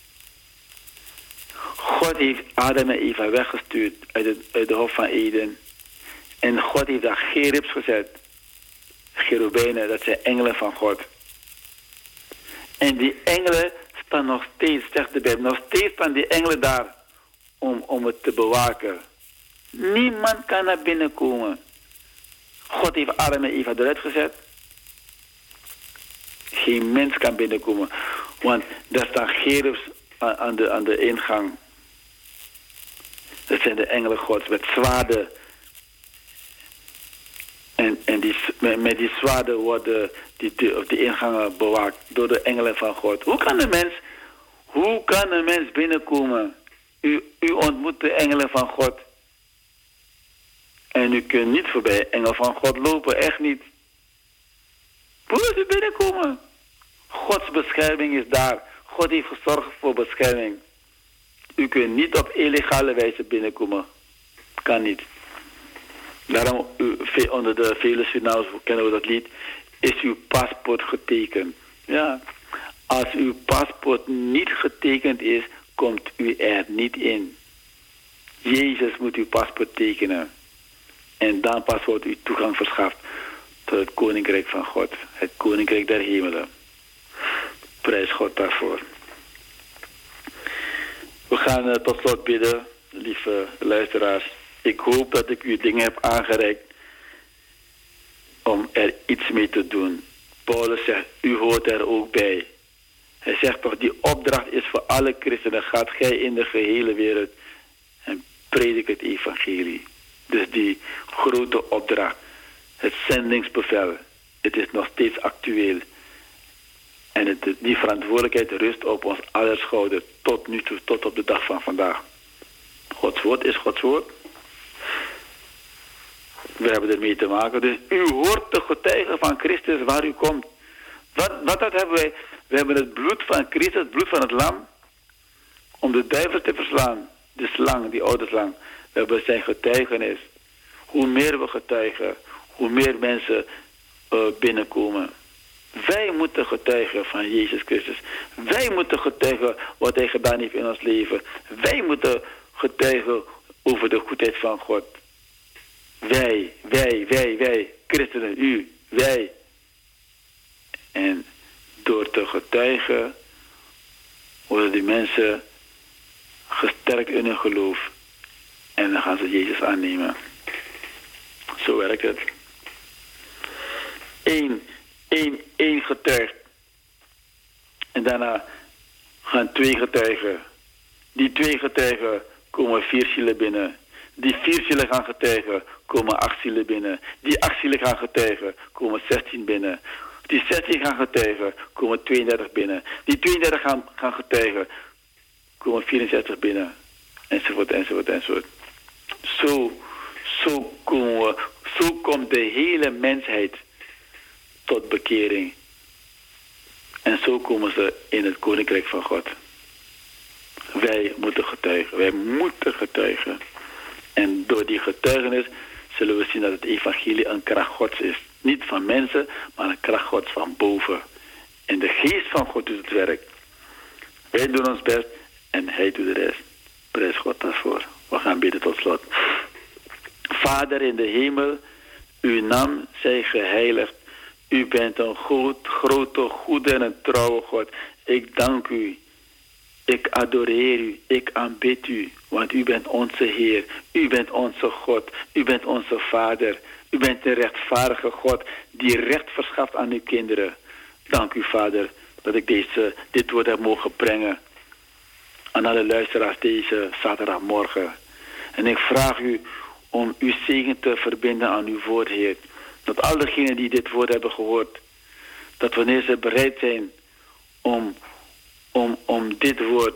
God heeft Adam en Eva weggestuurd uit de Hof van Eden. En God heeft daar cherubs gezet. Cherubijnen, dat zijn engelen van God. En die engelen staan nog steeds, zegt de Bijbel, nog steeds staan die engelen daar om het te bewaken. Niemand kan naar binnen komen. God heeft Adam en Eva eruit gezet. Geen mens kan binnenkomen. Want daar staan cherubs aan de ingang. Dat zijn de engelen Gods met zwaarden. En met die zwaarden worden die ingangen bewaakt door de engelen van God. Hoe kan een mens binnenkomen? U ontmoet de engelen van God. En u kunt niet voorbij engel van God lopen, echt niet. Hoe is u binnenkomen? Gods bescherming is daar. God heeft gezorgd voor bescherming. U kunt niet op illegale wijze binnenkomen. Kan niet. Daarom, onder de vele Surinaams kennen we dat lied, is uw paspoort getekend. Ja. Als uw paspoort niet getekend is, komt u er niet in. Jezus moet uw paspoort tekenen. En dan pas wordt u toegang verschaft tot het koninkrijk van God. Het koninkrijk der hemelen. Prijs God daarvoor. We gaan tot slot bidden, lieve luisteraars. Ik hoop dat ik u dingen heb aangereikt om er iets mee te doen. Paulus zegt, u hoort er ook bij. Hij zegt toch, die opdracht is voor alle christenen. Gaat gij in de gehele wereld en predik het evangelie. Dus die grote opdracht, het zendingsbevel, het is nog steeds actueel. En die verantwoordelijkheid rust op ons aller schouder tot nu toe, tot op de dag van vandaag. Gods woord is Gods woord. We hebben ermee te maken. Dus u hoort de getuigen van Christus waar u komt. Wat hebben wij? We hebben het bloed van Christus, het bloed van het lam, om de duivel te verslaan. De slang, die oude slang. We hebben zijn getuigenis. Hoe meer we getuigen, hoe meer mensen binnenkomen. Wij moeten getuigen van Jezus Christus. Wij moeten getuigen wat hij gedaan heeft in ons leven. Wij moeten getuigen over de goedheid van God. Wij, christenen, u, wij. En door te getuigen worden die mensen gesterkt in hun geloof. En dan gaan ze Jezus aannemen. Zo werkt het. Eén getuigt. En daarna gaan 2 getuigen. Die 2 getuigen komen 4 zielen binnen. Die 4 zielen gaan getuigen, komen 8 zielen binnen. Die 8 zielen gaan getuigen, komen 16 binnen. Die 16 gaan getuigen, komen 32 binnen. Die 32 gaan getuigen, komen 64 binnen. Enzovoort. Zo komt de hele mensheid tot bekering. En zo komen ze in het koninkrijk van God. Wij moeten getuigen. En door die getuigenis zullen we zien dat het evangelie een kracht Gods is. Niet van mensen, maar een kracht Gods van boven. En de geest van God doet het werk. Wij doen ons best en hij doet de rest. Prijs God daarvoor. We gaan bidden tot slot. Vader in de hemel, uw naam zij geheiligd. U bent een grote, goede en een trouwe God. Ik dank u. Ik adoreer u. Ik aanbid u. Want u bent onze Heer. U bent onze God. U bent onze Vader. U bent een rechtvaardige God die recht verschaft aan uw kinderen. Dank u, Vader, dat ik dit woord heb mogen brengen aan alle luisteraars deze zaterdagmorgen. En ik vraag u om uw zegen te verbinden aan uw woord, Heer. Dat al diegenen die dit woord hebben gehoord, dat wanneer ze bereid zijn om dit woord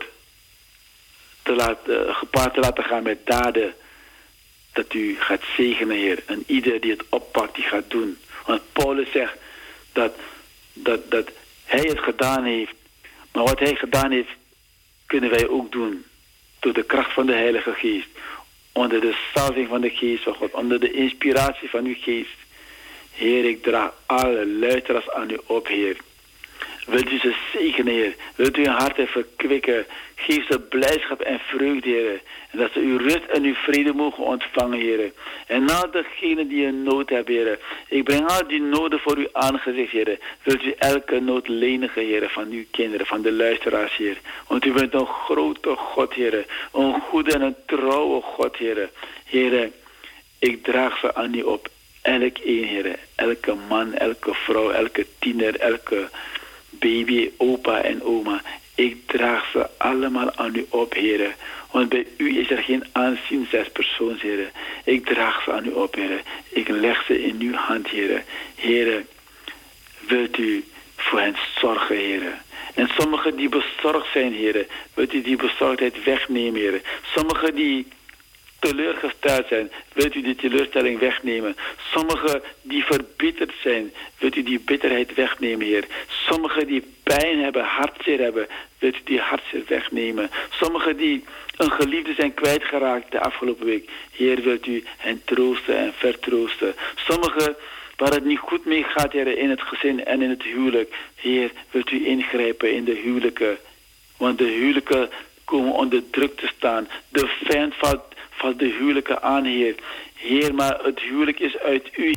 gepaard te laten gaan met daden, dat u gaat zegenen, Heer. En ieder die het oppakt, die gaat doen. Want Paulus zegt dat hij het gedaan heeft. Maar wat hij gedaan heeft, kunnen wij ook doen. Door de kracht van de Heilige Geest. Onder de salving van de Geest van God. Onder de inspiratie van uw Geest. Heer, ik draag alle luisteraars aan u op, Heer. Wilt u ze zegenen, Heer. Wilt u hun harten verkwikken. Geef ze blijdschap en vreugde, Heer. En dat ze uw rust en uw vrede mogen ontvangen, Heer. En al degenen die een nood hebben, Heer. Ik breng al die noden voor u aangezicht, Heer. Wilt u elke nood lenigen, Heer, van uw kinderen, van de luisteraars, Heer. Want u bent een grote God, Heer. Een goede en een trouwe God, Heer. Heer, ik draag ze aan u op. Elk een, Heer. Elke man, elke vrouw, elke tiener, elke baby, opa en oma. Ik draag ze allemaal aan u op, Heer. Want bij u is er geen aanzien 6 persoons, Heer. Ik draag ze aan u op, Heer. Ik leg ze in uw hand, Heer. Heer, wilt u voor hen zorgen, Heer. En sommigen die bezorgd zijn, Heer, wilt u die bezorgdheid wegnemen, Heer. Sommigen die teleurgesteld zijn, wilt u die teleurstelling wegnemen. Sommigen die verbitterd zijn, wilt u die bitterheid wegnemen, Heer. Sommigen die pijn hebben, hartzeer hebben, wilt u die hartzeer wegnemen. Sommigen die een geliefde zijn kwijtgeraakt de afgelopen week, Heer, wilt u hen troosten en vertroosten. Sommigen waar het niet goed mee gaat, Heer, in het gezin en in het huwelijk, Heer, wilt u ingrijpen in de huwelijken. Want de huwelijken komen onder druk te staan. De vijand valt de huwelijken aan, Heer. Heer, maar het huwelijk is uit u,